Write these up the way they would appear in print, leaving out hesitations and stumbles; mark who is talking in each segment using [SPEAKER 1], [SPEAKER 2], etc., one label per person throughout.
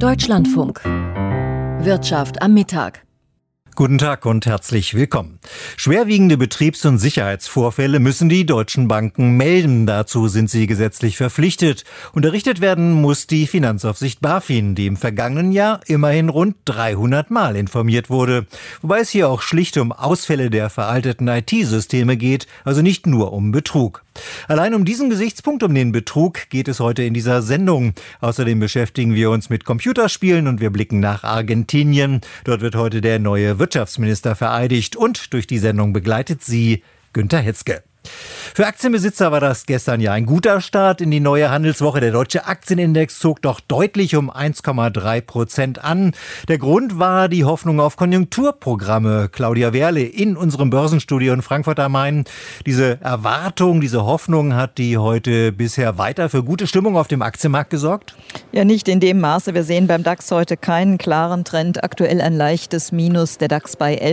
[SPEAKER 1] Deutschlandfunk. Wirtschaft am Mittag.
[SPEAKER 2] Guten Tag und herzlich willkommen. Schwerwiegende Betriebs- und Sicherheitsvorfälle müssen die deutschen Banken melden. Dazu sind sie gesetzlich verpflichtet. Unterrichtet werden muss die Finanzaufsicht BaFin, die im vergangenen Jahr immerhin rund 300 Mal informiert wurde. Wobei es hier auch schlicht um Ausfälle der veralteten IT-Systeme geht, also nicht nur um Betrug. Allein um diesen Gesichtspunkt, um den Betrug, geht es heute in dieser Sendung. Außerdem beschäftigen wir uns mit Computerspielen und wir blicken nach Argentinien. Dort wird heute der neue Wirtschaftsminister vereidigt und durch die Sendung begleitet sie Günter Hetzke. Für Aktienbesitzer war das gestern ja ein guter Start in die neue Handelswoche. Der deutsche Aktienindex zog doch deutlich um 1,3% an. Der Grund war die Hoffnung auf Konjunkturprogramme. Claudia Wehrle in unserem Börsenstudio in Frankfurt am Main. Diese Erwartung, diese Hoffnung, hat die heute bisher weiter für gute Stimmung auf dem Aktienmarkt gesorgt?
[SPEAKER 3] Ja, nicht in dem Maße. Wir sehen beim DAX heute keinen klaren Trend. Aktuell ein leichtes Minus. Der DAX bei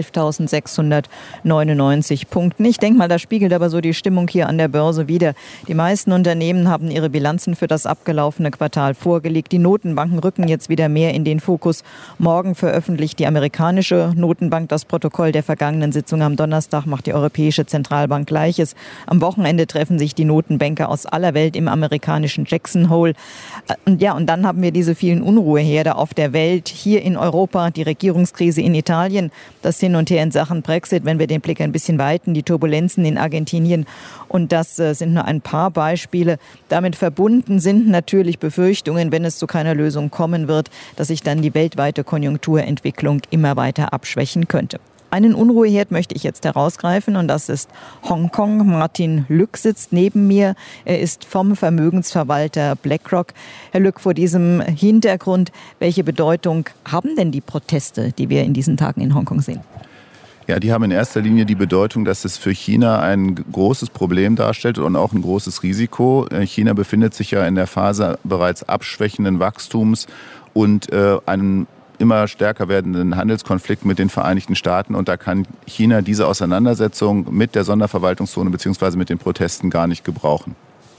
[SPEAKER 3] 11.699 Punkten. Ich denke mal, das spiegelt aber so die Stimmung hier an der Börse wider. Die meisten Unternehmen haben ihre Bilanzen für das abgelaufene Quartal vorgelegt. Die Notenbanken rücken jetzt wieder mehr in den Fokus. Morgen veröffentlicht die amerikanische Notenbank das Protokoll der vergangenen Sitzung. Am Donnerstag macht die Europäische Zentralbank Gleiches. Am Wochenende treffen sich die Notenbanker aus aller Welt im amerikanischen Jackson Hole. Und dann haben wir diese vielen Unruheherde auf der Welt. Hier in Europa die Regierungskrise in Italien, das Hin und Her in Sachen Brexit, wenn wir den Blick ein bisschen weiten, die Turbulenzen in Argentinien. Und das sind nur ein paar Beispiele. Damit verbunden sind natürlich Befürchtungen, wenn es zu keiner Lösung kommen wird, dass sich dann die weltweite Konjunkturentwicklung immer weiter abschwächen könnte. Einen Unruheherd möchte ich jetzt herausgreifen und das ist Hongkong. Martin Lück sitzt neben mir. Er ist vom Vermögensverwalter BlackRock. Herr Lück, vor diesem Hintergrund, welche Bedeutung haben denn die Proteste, die wir in diesen Tagen in Hongkong sehen?
[SPEAKER 4] Ja, die haben in erster Linie die Bedeutung, dass es für China ein großes Problem darstellt und auch ein großes Risiko. China befindet sich ja in der Phase bereits abschwächenden Wachstums und einem immer stärker werdenden Handelskonflikt mit den Vereinigten Staaten. Und da kann China diese Auseinandersetzung mit der Sonderverwaltungszone bzw. mit den Protesten gar nicht gebrauchen.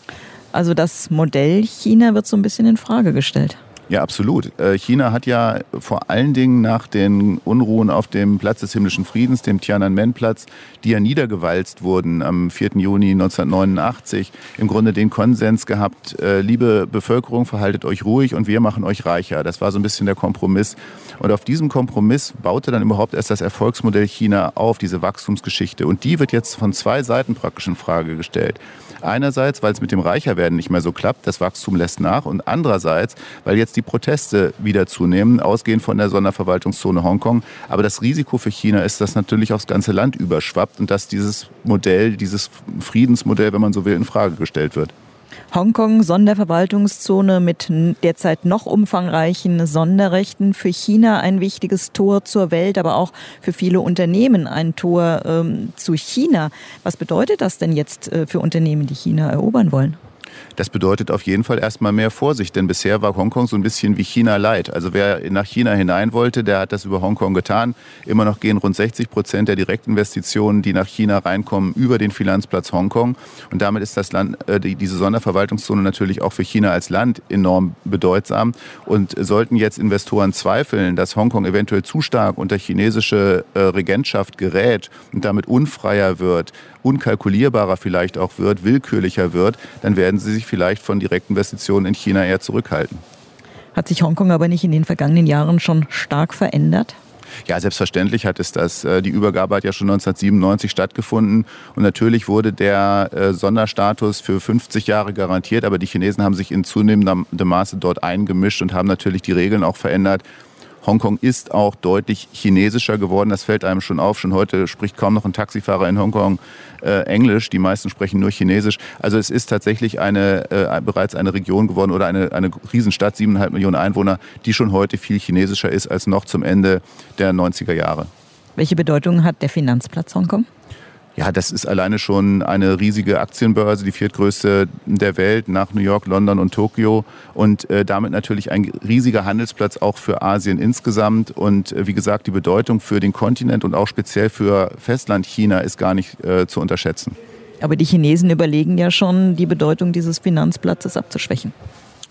[SPEAKER 4] Also das Modell China wird so ein bisschen in Frage gestellt. Ja, absolut. China hat ja vor allen Dingen nach den Unruhen auf dem Platz des himmlischen Friedens, dem Tiananmen-Platz, die ja niedergewalzt wurden am 4. Juni 1989, im Grunde den Konsens gehabt, liebe Bevölkerung, verhaltet euch ruhig und wir machen euch reicher. Das war so ein bisschen der Kompromiss. Und auf diesem Kompromiss baute dann überhaupt erst das Erfolgsmodell China auf, diese Wachstumsgeschichte. Und die wird jetzt von zwei Seiten praktisch in Frage gestellt. Einerseits, weil es mit dem Reicherwerden nicht mehr so klappt, das Wachstum lässt nach. Und andererseits, weil jetzt die Proteste wieder zunehmen, ausgehend von der Sonderverwaltungszone Hongkong. Aber das Risiko für China ist, dass natürlich aufs ganze Land überschwappt und dass dieses Modell, dieses Friedensmodell, wenn man so will, in Frage gestellt wird. Hongkong, Sonderverwaltungszone mit derzeit noch umfangreichen Sonderrechten. Für China ein wichtiges Tor zur Welt, aber auch für viele Unternehmen ein Tor zu China. Was bedeutet das denn jetzt für Unternehmen, die China erobern wollen? Das bedeutet auf jeden Fall erstmal mehr Vorsicht, denn bisher war Hongkong so ein bisschen wie China light. Also wer nach China hinein wollte, der hat das über Hongkong getan. Immer noch gehen rund 60% der Direktinvestitionen, die nach China reinkommen, über den Finanzplatz Hongkong. Und damit ist das Land, diese Sonderverwaltungszone natürlich auch für China als Land enorm bedeutsam. Und sollten jetzt Investoren zweifeln, dass Hongkong eventuell zu stark unter chinesische Regentschaft gerät und damit unfreier wird, unkalkulierbarer vielleicht auch wird, willkürlicher wird, dann werden sie sich vielleicht von Direktinvestitionen in China eher zurückhalten. Hat sich Hongkong aber nicht in den vergangenen Jahren schon stark verändert? Ja, selbstverständlich hat es das. Die Übergabe hat ja schon 1997 stattgefunden und natürlich wurde der Sonderstatus für 50 Jahre garantiert, aber die Chinesen haben sich in zunehmendem Maße dort eingemischt und haben natürlich die Regeln auch verändert. Hongkong ist auch deutlich chinesischer geworden, das fällt einem schon auf. Schon heute spricht kaum noch ein Taxifahrer in Hongkong Englisch, die meisten sprechen nur Chinesisch. Also es ist tatsächlich bereits eine Region geworden oder eine Riesenstadt, 7,5 Millionen Einwohner, die schon heute viel chinesischer ist als noch zum Ende der 90er Jahre. Welche Bedeutung hat der Finanzplatz Hongkong? Ja, das ist alleine schon eine riesige Aktienbörse, die viertgrößte der Welt nach New York, London und Tokio und damit natürlich ein riesiger Handelsplatz auch für Asien insgesamt. Und wie gesagt, die Bedeutung für den Kontinent und auch speziell für Festland China ist gar nicht zu unterschätzen. Aber die Chinesen überlegen ja schon, die Bedeutung dieses Finanzplatzes abzuschwächen.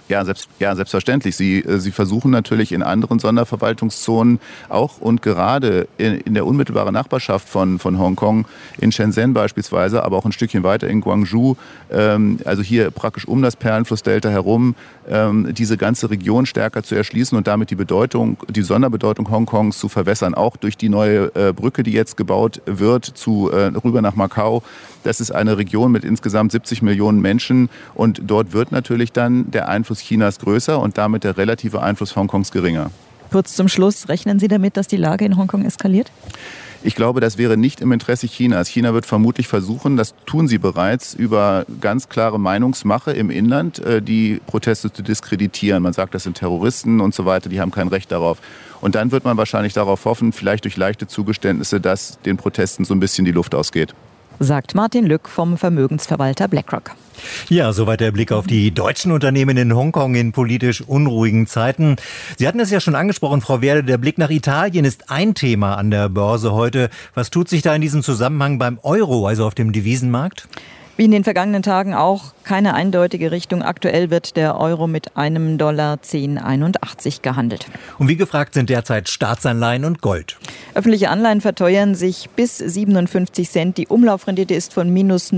[SPEAKER 4] Ja, selbstverständlich. Sie versuchen natürlich in anderen Sonderverwaltungszonen auch und gerade in der unmittelbaren Nachbarschaft von Hongkong, in Shenzhen beispielsweise, aber auch ein Stückchen weiter in Guangzhou, also hier praktisch um das Perlenflussdelta herum, diese ganze Region stärker zu erschließen und damit die Sonderbedeutung Hongkongs zu verwässern, auch durch die neue Brücke, die jetzt gebaut wird, rüber nach Macau. Das ist eine Region mit insgesamt 70 Millionen Menschen und dort wird natürlich dann der Einfluss Chinas größer und damit der relative Einfluss Hongkongs geringer.
[SPEAKER 3] Kurz zum Schluss, rechnen Sie damit, dass die Lage in Hongkong eskaliert?
[SPEAKER 4] Ich glaube, das wäre nicht im Interesse Chinas. China wird vermutlich versuchen, das tun sie bereits, über ganz klare Meinungsmache im Inland die Proteste zu diskreditieren. Man sagt, das sind Terroristen und so weiter, die haben kein Recht darauf. Und dann wird man wahrscheinlich darauf hoffen, vielleicht durch leichte Zugeständnisse, dass den Protesten so ein bisschen die Luft ausgeht.
[SPEAKER 3] Sagt Martin Lück vom Vermögensverwalter BlackRock.
[SPEAKER 2] Ja, soweit der Blick auf die deutschen Unternehmen in Hongkong in politisch unruhigen Zeiten. Sie hatten es ja schon angesprochen, Frau Wehrle, der Blick nach Italien ist ein Thema an der Börse heute. Was tut sich da in diesem Zusammenhang beim Euro, also auf dem Devisenmarkt?
[SPEAKER 3] Wie in den vergangenen Tagen auch keine eindeutige Richtung. Aktuell wird der Euro mit einem Dollar 10,81 gehandelt.
[SPEAKER 2] Und wie gefragt sind derzeit Staatsanleihen und Gold?
[SPEAKER 3] Öffentliche Anleihen verteuern sich bis 57 Cent. Die Umlaufrendite ist von minus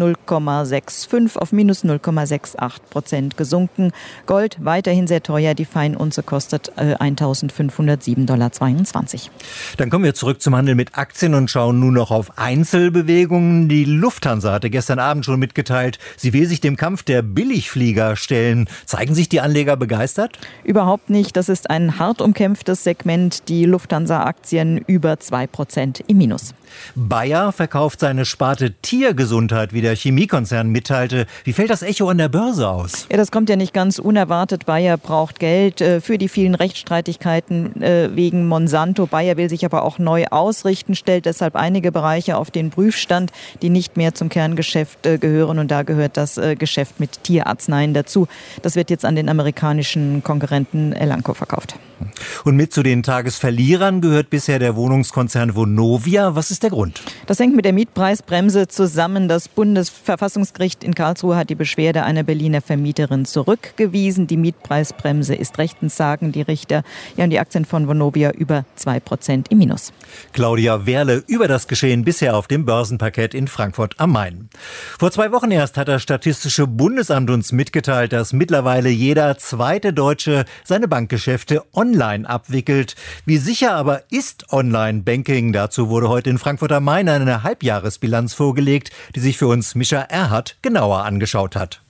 [SPEAKER 3] 0,65 auf minus 0,68% gesunken. Gold weiterhin sehr teuer. Die Feinunze kostet 1.507,22 $.
[SPEAKER 2] Dann kommen wir zurück zum Handel mit Aktien und schauen nun noch auf Einzelbewegungen. Die Lufthansa hatte gestern Abend schon mitgeteilt, sie will sich dem Kampf der Billigflieger stellen. Zeigen sich die Anleger begeistert?
[SPEAKER 3] Überhaupt nicht. Das ist ein hart umkämpftes Segment. Die Lufthansa-Aktien über 2% im Minus.
[SPEAKER 2] Bayer verkauft seine Sparte Tiergesundheit, wie der Chemiekonzern mitteilte. Wie fällt das Echo an der Börse aus?
[SPEAKER 3] Ja, das kommt ja nicht ganz unerwartet. Bayer braucht Geld für die vielen Rechtsstreitigkeiten wegen Monsanto. Bayer will sich aber auch neu ausrichten, stellt deshalb einige Bereiche auf den Prüfstand, die nicht mehr zum Kerngeschäft gehören. Und da gehört das Geschäft mit Tierarzneien dazu. Das wird jetzt an den amerikanischen Konkurrenten Elanco verkauft.
[SPEAKER 2] Und mit zu den Tagesverlierern gehört bisher der Wohnungskonzern Vonovia. Was ist der Grund?
[SPEAKER 3] Das hängt mit der Mietpreisbremse zusammen. Das Bundesverfassungsgericht in Karlsruhe hat die Beschwerde einer Berliner Vermieterin zurückgewiesen. Die Mietpreisbremse ist rechtens, sagen die Richter. Ja, und die Aktien von Vonovia über 2% im Minus.
[SPEAKER 2] Claudia Wehrle über das Geschehen bisher auf dem Börsenparkett in Frankfurt am Main. Vor 2 Wochen erst hat das Statistische Bundesamt uns mitgeteilt, dass mittlerweile jeder zweite Deutsche seine Bankgeschäfte online abwickelt. Wie sicher aber ist Online-Banking? Dazu wurde heute in Frankfurt am Main eine Halbjahresbilanz vorgelegt, die sich für uns Mischa Erhardt genauer angeschaut hat.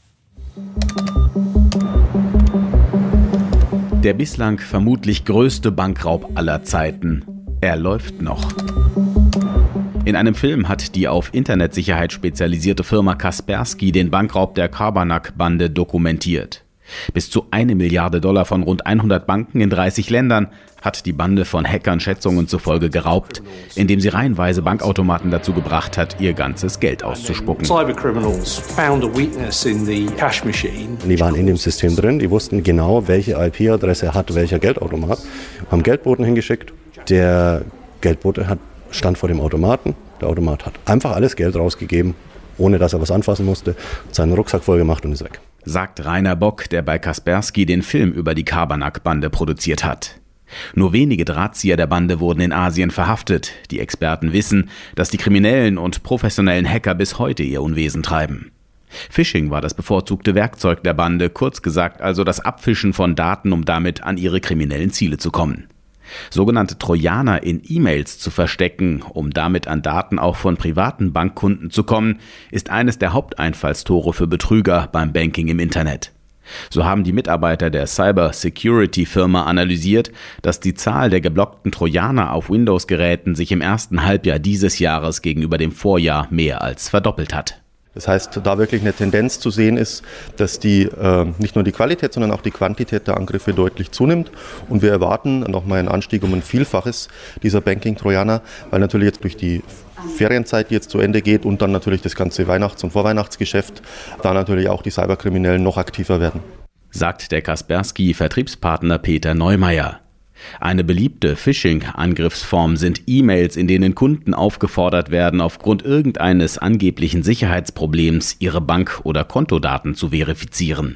[SPEAKER 5] Der bislang vermutlich größte Bankraub aller Zeiten. Er läuft noch. In einem Film hat die auf Internetsicherheit spezialisierte Firma Kaspersky den Bankraub der Carbanak-Bande dokumentiert. Bis zu $1 Milliarde von rund 100 Banken in 30 Ländern hat die Bande von Hackern Schätzungen zufolge geraubt, indem sie reihenweise Bankautomaten dazu gebracht hat, ihr ganzes Geld auszuspucken.
[SPEAKER 6] Die
[SPEAKER 7] waren in dem System drin, die wussten genau, welche IP-Adresse hat welcher Geldautomat, haben Geldboten hingeschickt. Der Geldbote stand vor dem Automaten, der Automat hat einfach alles Geld rausgegeben, ohne dass er was anfassen musste, seinen Rucksack voll gemacht und ist weg.
[SPEAKER 5] Sagt Rainer Bock, der bei Kaspersky den Film über die Carbanak-Bande produziert hat. Nur wenige Drahtzieher der Bande wurden in Asien verhaftet. Die Experten wissen, dass die kriminellen und professionellen Hacker bis heute ihr Unwesen treiben. Phishing war das bevorzugte Werkzeug der Bande, kurz gesagt also das Abfischen von Daten, um damit an ihre kriminellen Ziele zu kommen. Sogenannte Trojaner in E-Mails zu verstecken, um damit an Daten auch von privaten Bankkunden zu kommen, ist eines der Haupteinfallstore für Betrüger beim Banking im Internet. So haben die Mitarbeiter der Cyber-Security-Firma analysiert, dass die Zahl der geblockten Trojaner auf Windows-Geräten sich im ersten Halbjahr dieses Jahres gegenüber dem Vorjahr mehr als verdoppelt hat.
[SPEAKER 7] Das heißt, da wirklich eine Tendenz zu sehen ist, dass nicht nur die Qualität, sondern auch die Quantität der Angriffe deutlich zunimmt. Und wir erwarten nochmal einen Anstieg um ein Vielfaches dieser Banking-Trojaner, weil natürlich jetzt durch die Ferienzeit, die jetzt zu Ende geht und dann natürlich das ganze Weihnachts- und Vorweihnachtsgeschäft, da natürlich auch die Cyberkriminellen noch aktiver werden.
[SPEAKER 5] Sagt der Kaspersky-Vertriebspartner Peter Neumeier. Eine beliebte Phishing-Angriffsform sind E-Mails, in denen Kunden aufgefordert werden, aufgrund irgendeines angeblichen Sicherheitsproblems ihre Bank- oder Kontodaten zu verifizieren.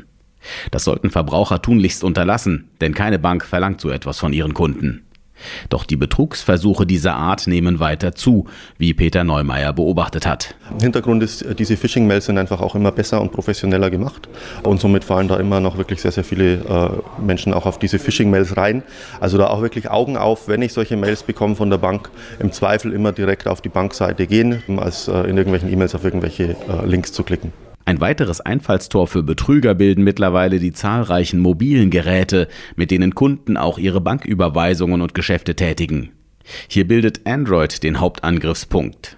[SPEAKER 5] Das sollten Verbraucher tunlichst unterlassen, denn keine Bank verlangt so etwas von ihren Kunden. Doch die Betrugsversuche dieser Art nehmen weiter zu, wie Peter Neumeier beobachtet hat.
[SPEAKER 7] Hintergrund ist, diese Phishing-Mails sind einfach auch immer besser und professioneller gemacht. Und somit fallen da immer noch wirklich sehr, sehr viele Menschen auch auf diese Phishing-Mails rein. Also da auch wirklich Augen auf, wenn ich solche Mails bekomme von der Bank, im Zweifel immer direkt auf die Bankseite gehen, als in irgendwelchen E-Mails auf irgendwelche Links zu klicken.
[SPEAKER 5] Ein weiteres Einfallstor für Betrüger bilden mittlerweile die zahlreichen mobilen Geräte, mit denen Kunden auch ihre Banküberweisungen und Geschäfte tätigen. Hier bildet Android den Hauptangriffspunkt.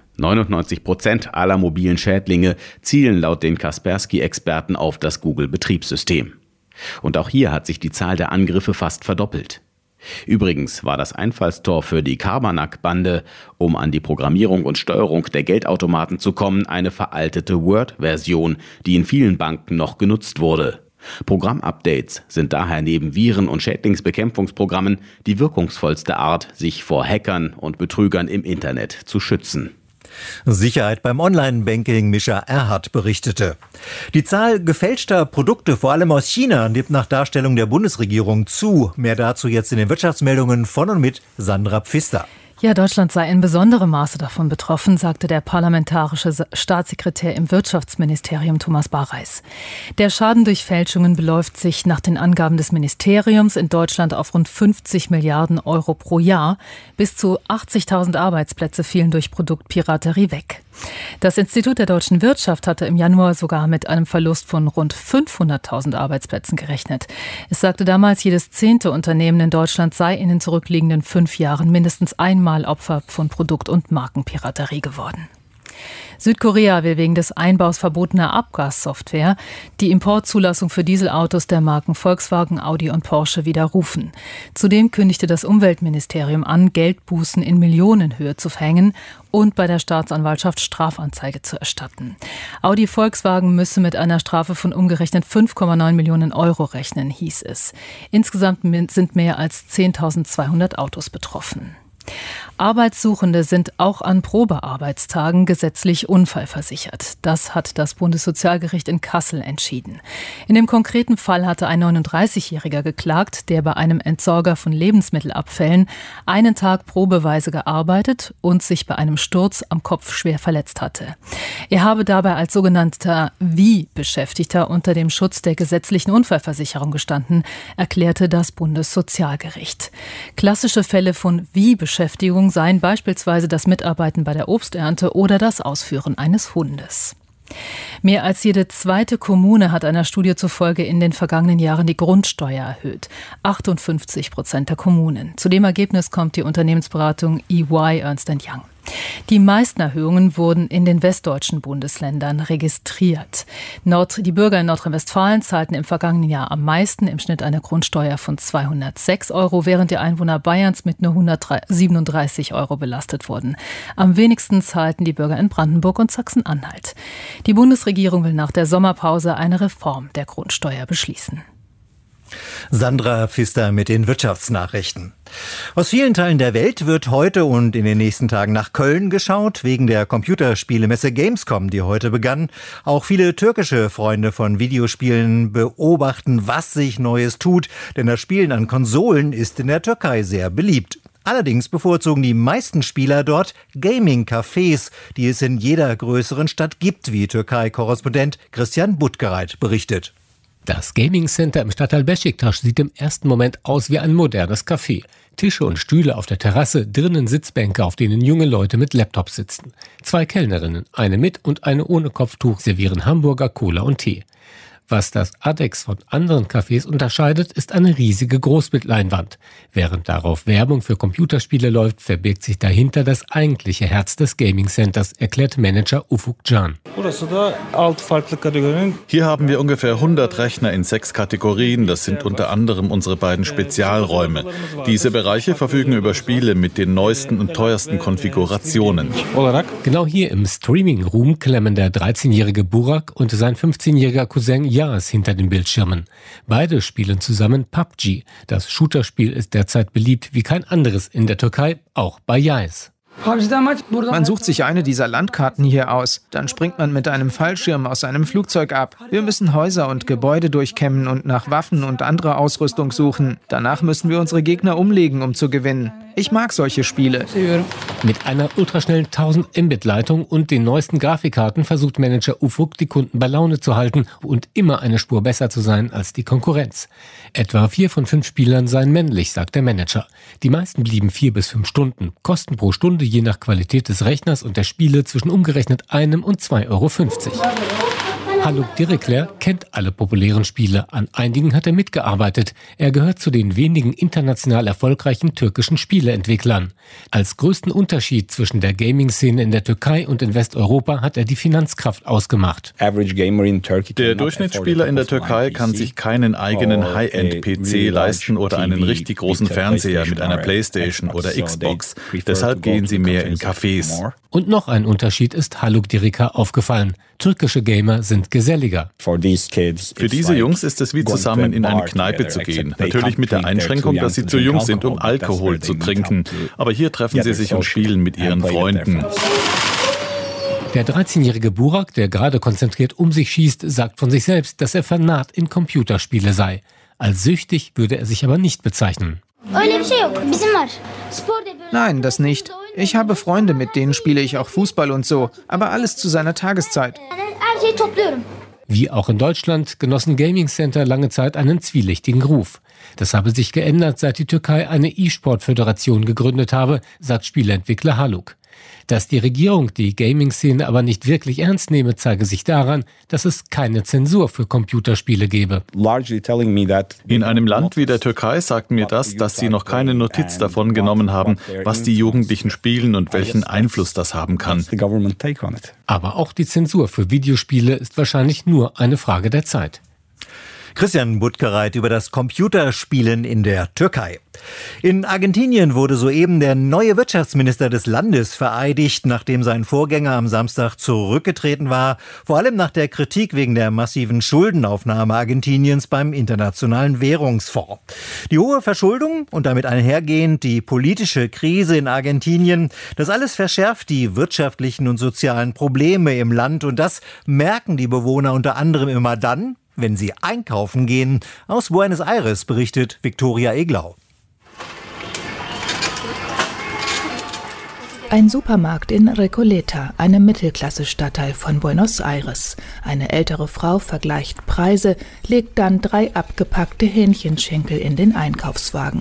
[SPEAKER 5] 99% aller mobilen Schädlinge zielen laut den Kaspersky-Experten auf das Google-Betriebssystem. Und auch hier hat sich die Zahl der Angriffe fast verdoppelt. Übrigens war das Einfallstor für die Carbanak-Bande, um an die Programmierung und Steuerung der Geldautomaten zu kommen, eine veraltete Word-Version, die in vielen Banken noch genutzt wurde. Programmupdates sind daher neben Viren- und Schädlingsbekämpfungsprogrammen die wirkungsvollste Art, sich vor Hackern und Betrügern im Internet zu schützen.
[SPEAKER 2] Sicherheit beim Online-Banking, Mischa Erhardt berichtete. Die Zahl gefälschter Produkte, vor allem aus China, nimmt nach Darstellung der Bundesregierung zu. Mehr dazu jetzt in den Wirtschaftsmeldungen von und mit Sandra Pfister.
[SPEAKER 6] Ja, Deutschland sei in besonderem Maße davon betroffen, sagte der parlamentarische Staatssekretär im Wirtschaftsministerium Thomas Bareis. Der Schaden durch Fälschungen beläuft sich nach den Angaben des Ministeriums in Deutschland auf rund 50 Milliarden Euro pro Jahr. Bis zu 80.000 Arbeitsplätze fielen durch Produktpiraterie weg. Das Institut der deutschen Wirtschaft hatte im Januar sogar mit einem Verlust von rund 500.000 Arbeitsplätzen gerechnet. Es sagte damals, jedes 10. Unternehmen in Deutschland sei in den zurückliegenden 5 Jahren mindestens einmal Opfer von Produkt- und Markenpiraterie geworden. Südkorea will wegen des Einbaus verbotener Abgassoftware die Importzulassung für Dieselautos der Marken Volkswagen, Audi und Porsche widerrufen. Zudem kündigte das Umweltministerium an, Geldbußen in Millionenhöhe zu verhängen und bei der Staatsanwaltschaft Strafanzeige zu erstatten. Audi Volkswagen müsse mit einer Strafe von umgerechnet 5,9 Millionen Euro rechnen, hieß es. Insgesamt sind mehr als 10.200 Autos betroffen. Arbeitssuchende sind auch an Probearbeitstagen gesetzlich unfallversichert. Das hat das Bundessozialgericht in Kassel entschieden. In dem konkreten Fall hatte ein 39-Jähriger geklagt, der bei einem Entsorger von Lebensmittelabfällen einen Tag probeweise gearbeitet und sich bei einem Sturz am Kopf schwer verletzt hatte. Er habe dabei als sogenannter Wie-Beschäftigter unter dem Schutz der gesetzlichen Unfallversicherung gestanden, erklärte das Bundessozialgericht. Klassische Fälle von Wie-Beschäftigung seien beispielsweise das Mitarbeiten bei der Obsternte oder das Ausführen eines Hundes. Mehr als jede zweite Kommune hat einer Studie zufolge in den vergangenen Jahren die Grundsteuer erhöht. 58% der Kommunen. Zu dem Ergebnis kommt die Unternehmensberatung EY Ernst & Young. Die meisten Erhöhungen wurden in den westdeutschen Bundesländern registriert. Die Bürger in Nordrhein-Westfalen zahlten im vergangenen Jahr am meisten, im Schnitt eine Grundsteuer von 206 Euro, während die Einwohner Bayerns mit nur 137 Euro belastet wurden. Am wenigsten zahlten die Bürger in Brandenburg und Sachsen-Anhalt. Die Bundesregierung will nach der Sommerpause eine Reform der Grundsteuer beschließen.
[SPEAKER 2] Sandra Pfister mit den Wirtschaftsnachrichten. Aus vielen Teilen der Welt wird heute und in den nächsten Tagen nach Köln geschaut, wegen der Computerspielemesse Gamescom, die heute begann. Auch viele türkische Freunde von Videospielen beobachten, was sich Neues tut, denn das Spielen an Konsolen ist in der Türkei sehr beliebt. Allerdings bevorzugen die meisten Spieler dort Gaming-Cafés, die es in jeder größeren Stadt gibt, wie Türkei-Korrespondent Christian Buttgereit berichtet.
[SPEAKER 8] Das Gaming Center im Stadtteil Beşiktaş sieht im ersten Moment aus wie ein modernes Café. Tische und Stühle auf der Terrasse, drinnen Sitzbänke, auf denen junge Leute mit Laptops sitzen. 2 Kellnerinnen, eine mit und eine ohne Kopftuch, servieren Hamburger Cola und Tee. Was das Adex von anderen Cafés unterscheidet, ist eine riesige Großbildleinwand. Während darauf Werbung für Computerspiele läuft, verbirgt sich dahinter das eigentliche Herz des Gaming Centers, erklärt Manager Ufuk Can.
[SPEAKER 9] Hier haben wir ungefähr 100 Rechner in 6 Kategorien. Das sind unter anderem unsere beiden Spezialräume. Diese Bereiche verfügen über Spiele mit den neuesten und teuersten Konfigurationen.
[SPEAKER 8] Genau hier im Streaming Room klemmen der 13-jährige Burak und sein 15-jähriger Cousin Yas hinter den Bildschirmen. Beide spielen zusammen PUBG. Das Shooterspiel ist derzeit beliebt wie kein anderes in der Türkei, auch bei Yas.
[SPEAKER 10] Man sucht sich eine dieser Landkarten hier aus. Dann springt man mit einem Fallschirm aus einem Flugzeug ab. Wir müssen Häuser und Gebäude durchkämmen und nach Waffen und anderer Ausrüstung suchen. Danach müssen wir unsere Gegner umlegen, um zu gewinnen. Ich mag solche Spiele.
[SPEAKER 8] Mit einer ultraschnellen 1000 Mbit-Leitung und den neuesten Grafikkarten versucht Manager Ufuk, die Kunden bei Laune zu halten und immer eine Spur besser zu sein als die Konkurrenz. Etwa 4 von 5 Spielern seien männlich, sagt der Manager. Die meisten blieben 4 bis 5 Stunden. Kosten pro Stunde je nach Qualität des Rechners und der Spiele zwischen umgerechnet 1 und 2,50 €. Haluk Dirikler kennt alle populären Spiele. An einigen hat er mitgearbeitet. Er gehört zu den wenigen international erfolgreichen türkischen Spieleentwicklern. Als größten Unterschied zwischen der Gaming-Szene in der Türkei und in Westeuropa hat er die Finanzkraft ausgemacht.
[SPEAKER 9] Der Durchschnittsspieler in der Türkei kann sich keinen eigenen High-End-PC leisten oder einen richtig großen Fernseher mit einer Playstation oder Xbox. Deshalb gehen sie mehr in Cafés.
[SPEAKER 8] Und noch ein Unterschied ist Haluk Dirika aufgefallen. Türkische Gamer sind geselliger.
[SPEAKER 9] Für diese Jungs ist es wie zusammen in eine Kneipe zu gehen. Natürlich mit der Einschränkung, dass sie zu jung sind, um Alkohol zu trinken. Aber hier treffen sie sich und spielen mit ihren Freunden.
[SPEAKER 8] Der 13-jährige Burak, der gerade konzentriert um sich schießt, sagt von sich selbst, dass er vernarrt in Computerspiele sei. Als süchtig würde er sich aber nicht bezeichnen.
[SPEAKER 10] Nein, das nicht. Ich habe Freunde, mit denen spiele ich auch Fußball und so, aber alles zu seiner Tageszeit.
[SPEAKER 8] Wie auch in Deutschland genossen Gaming Center lange Zeit einen zwielichtigen Ruf. Das habe sich geändert, seit die Türkei eine E-Sport-Föderation gegründet habe, sagt Spieleentwickler Haluk. Dass die Regierung die Gaming-Szene aber nicht wirklich ernst nehme, zeige sich daran, dass es keine Zensur für Computerspiele gebe.
[SPEAKER 9] In einem Land wie der Türkei sagt mir das, dass sie noch keine Notiz davon genommen haben, was die Jugendlichen spielen und welchen Einfluss das haben kann.
[SPEAKER 8] Aber auch die Zensur für Videospiele ist wahrscheinlich nur eine Frage der Zeit.
[SPEAKER 2] Christian Buttgereit über das Computerspielen in der Türkei. In Argentinien wurde soeben der neue Wirtschaftsminister des Landes vereidigt, nachdem sein Vorgänger am Samstag zurückgetreten war, vor allem nach der Kritik wegen der massiven Schuldenaufnahme Argentiniens beim Internationalen Währungsfonds. Die hohe Verschuldung und damit einhergehend die politische Krise in Argentinien, das alles verschärft die wirtschaftlichen und sozialen Probleme im Land und das merken die Bewohner unter anderem immer dann, wenn sie einkaufen gehen. Aus Buenos Aires berichtet Viktoria Eglau.
[SPEAKER 11] Ein Supermarkt in Recoleta, einem Mittelklasse-Stadtteil von Buenos Aires. Eine ältere Frau vergleicht Preise, legt dann 3 abgepackte Hähnchenschenkel in den Einkaufswagen.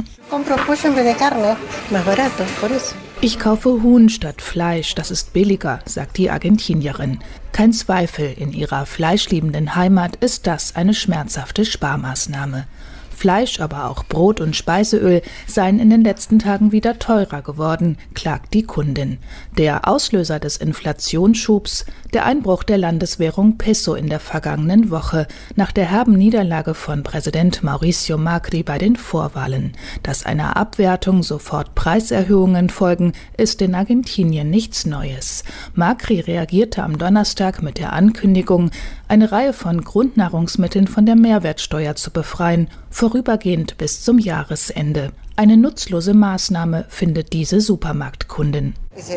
[SPEAKER 11] Ich kaufe Huhn statt Fleisch, das ist billiger, sagt die Argentinierin. Kein Zweifel, in ihrer fleischliebenden Heimat ist das eine schmerzhafte Sparmaßnahme. Fleisch, aber auch Brot und Speiseöl seien in den letzten Tagen wieder teurer geworden, klagt die Kundin. Der Auslöser des Inflationsschubs, der Einbruch der Landeswährung Peso in der vergangenen Woche, nach der herben Niederlage von Präsident Mauricio Macri bei den Vorwahlen. Dass einer Abwertung sofort Preiserhöhungen folgen, ist in Argentinien nichts Neues. Macri reagierte am Donnerstag mit der Ankündigung, eine Reihe von Grundnahrungsmitteln von der Mehrwertsteuer zu befreien, vorübergehend bis zum Jahresende. Eine nutzlose Maßnahme findet diese Supermarktkundin.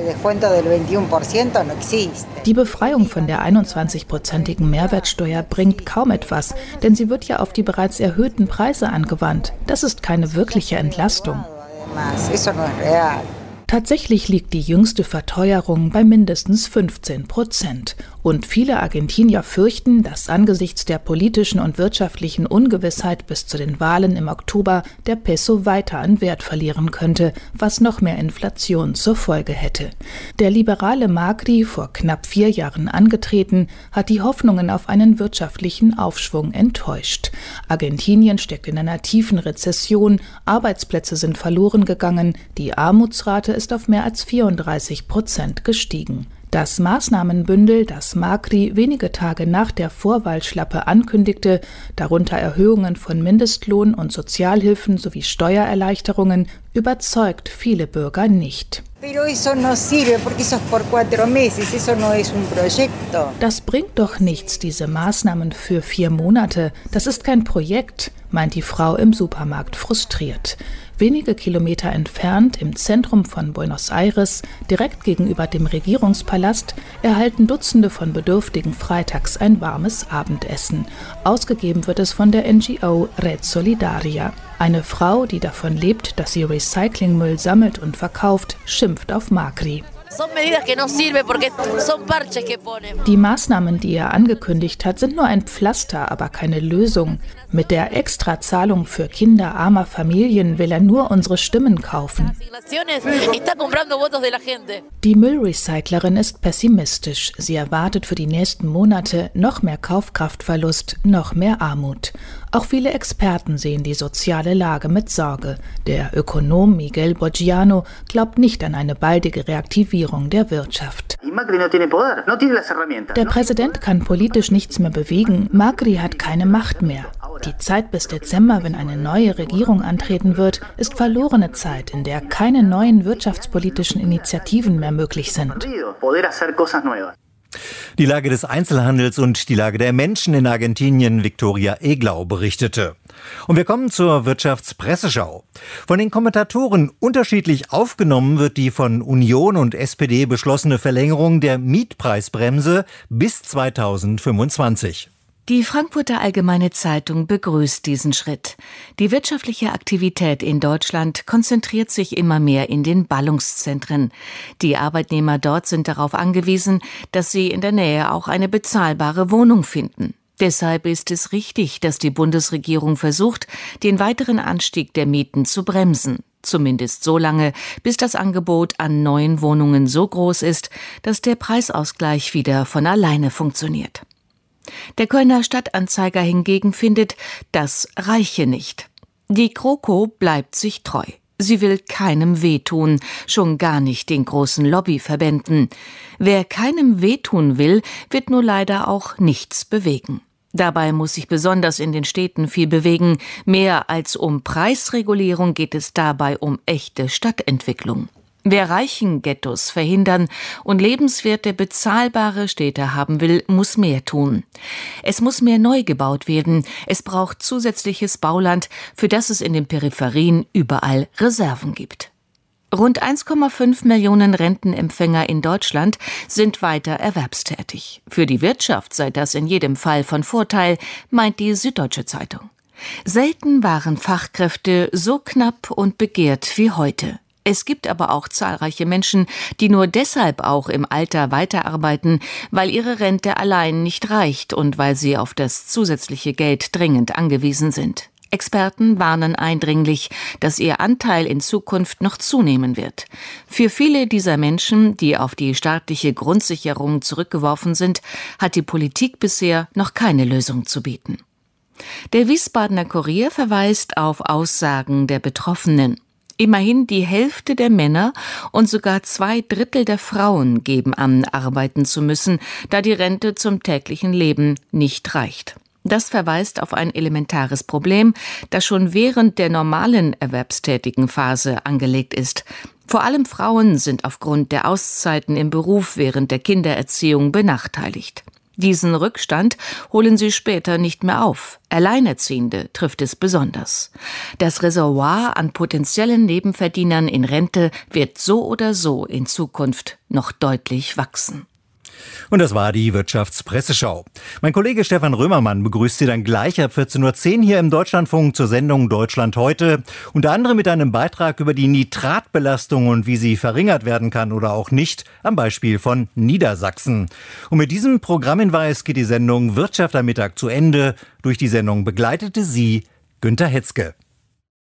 [SPEAKER 11] Die Befreiung von der 21-prozentigen Mehrwertsteuer bringt kaum etwas, denn sie wird ja auf die bereits erhöhten Preise angewandt. Das ist keine wirkliche Entlastung. Tatsächlich liegt die jüngste Verteuerung bei mindestens 15%. Und viele Argentinier fürchten, dass angesichts der politischen und wirtschaftlichen Ungewissheit bis zu den Wahlen im Oktober der Peso weiter an Wert verlieren könnte, was noch mehr Inflation zur Folge hätte. Der liberale Macri, vor knapp 4 Jahren angetreten, hat die Hoffnungen auf einen wirtschaftlichen Aufschwung enttäuscht. Argentinien steckt in einer tiefen Rezession, Arbeitsplätze sind verloren gegangen, die Armutsrate ist auf mehr als 34% gestiegen. Das Maßnahmenbündel, das Macri wenige Tage nach der Vorwahlschlappe ankündigte, darunter Erhöhungen von Mindestlohn und Sozialhilfen sowie Steuererleichterungen, überzeugt viele Bürger nicht. Das bringt doch nichts, diese Maßnahmen für 4 Monate. Das ist kein Projekt, meint die Frau im Supermarkt frustriert. Wenige Kilometer entfernt, im Zentrum von Buenos Aires, direkt gegenüber dem Regierungspalast, erhalten Dutzende von Bedürftigen freitags ein warmes Abendessen. Ausgegeben wird es von der NGO Red Solidaria. Eine Frau, die davon lebt, dass sie Recyclingmüll sammelt und verkauft, schimpft auf Macri. Die Maßnahmen, die er angekündigt hat, sind nur ein Pflaster, aber keine Lösung. Mit der Extrazahlung für Kinder armer Familien will er nur unsere Stimmen kaufen. Die Müllrecyclerin ist pessimistisch. Sie erwartet für die nächsten Monate noch mehr Kaufkraftverlust, noch mehr Armut. Auch viele Experten sehen die soziale Lage mit Sorge. Der Ökonom Miguel Boggiano glaubt nicht an eine baldige Reaktivierung der Wirtschaft. Der Präsident kann politisch nichts mehr bewegen. Macri hat keine Macht mehr. Die Zeit bis Dezember, wenn eine neue Regierung antreten wird, ist verlorene Zeit, in der keine neuen wirtschaftspolitischen Initiativen mehr möglich sind.
[SPEAKER 2] Die Lage des Einzelhandels und die Lage der Menschen in Argentinien, Viktoria Eglau berichtete. Und wir kommen zur Wirtschaftspresseschau. Von den Kommentatoren unterschiedlich aufgenommen wird die von Union und SPD beschlossene Verlängerung der Mietpreisbremse bis 2025.
[SPEAKER 1] Die Frankfurter Allgemeine Zeitung begrüßt diesen Schritt. Die wirtschaftliche Aktivität in Deutschland konzentriert sich immer mehr in den Ballungszentren. Die Arbeitnehmer dort sind darauf angewiesen, dass sie in der Nähe auch eine bezahlbare Wohnung finden. Deshalb ist es richtig, dass die Bundesregierung versucht, den weiteren Anstieg der Mieten zu bremsen. Zumindest so lange, bis das Angebot an neuen Wohnungen so groß ist, dass der Preisausgleich wieder von alleine funktioniert. Der Kölner Stadtanzeiger hingegen findet, das reiche nicht. Die GroKo bleibt sich treu. Sie will keinem wehtun, schon gar nicht den großen Lobbyverbänden. Wer keinem wehtun will, wird nur leider auch nichts bewegen. Dabei muss sich besonders in den Städten viel bewegen. Mehr als um Preisregulierung geht es dabei um echte Stadtentwicklung. Wer reichen Ghettos verhindern und lebenswerte, bezahlbare Städte haben will, muss mehr tun. Es muss mehr neu gebaut werden. Es braucht zusätzliches Bauland, für das es in den Peripherien überall Reserven gibt. Rund 1,5 Millionen Rentenempfänger in Deutschland sind weiter erwerbstätig. Für die Wirtschaft sei das in jedem Fall von Vorteil, meint die Süddeutsche Zeitung. Selten waren Fachkräfte so knapp und begehrt wie heute. Es gibt aber auch zahlreiche Menschen, die nur deshalb auch im Alter weiterarbeiten, weil ihre Rente allein nicht reicht und weil sie auf das zusätzliche Geld dringend angewiesen sind. Experten warnen eindringlich, dass ihr Anteil in Zukunft noch zunehmen wird. Für viele dieser Menschen, die auf die staatliche Grundsicherung zurückgeworfen sind, hat die Politik bisher noch keine Lösung zu bieten. Der Wiesbadener Kurier verweist auf Aussagen der Betroffenen. Immerhin die Hälfte der Männer und sogar 2/3 der Frauen geben an, arbeiten zu müssen, da die Rente zum täglichen Leben nicht reicht. Das verweist auf ein elementares Problem, das schon während der normalen erwerbstätigen Phase angelegt ist. Vor allem Frauen sind aufgrund der Auszeiten im Beruf während der Kindererziehung benachteiligt. Diesen Rückstand holen sie später nicht mehr auf. Alleinerziehende trifft es besonders. Das Reservoir an potenziellen Nebenverdienern in Rente wird so oder so in Zukunft noch deutlich wachsen.
[SPEAKER 2] Und das war die Wirtschaftspresseschau. Mein Kollege Stefan Römermann begrüßt Sie dann gleich ab 14.10 Uhr hier im Deutschlandfunk zur Sendung Deutschland heute. Unter anderem mit einem Beitrag über die Nitratbelastung und wie sie verringert werden kann oder auch nicht, am Beispiel von Niedersachsen. Und mit diesem Programmhinweis geht die Sendung Wirtschaft am Mittag zu Ende. Durch die Sendung begleitete sie Günter Hetzke.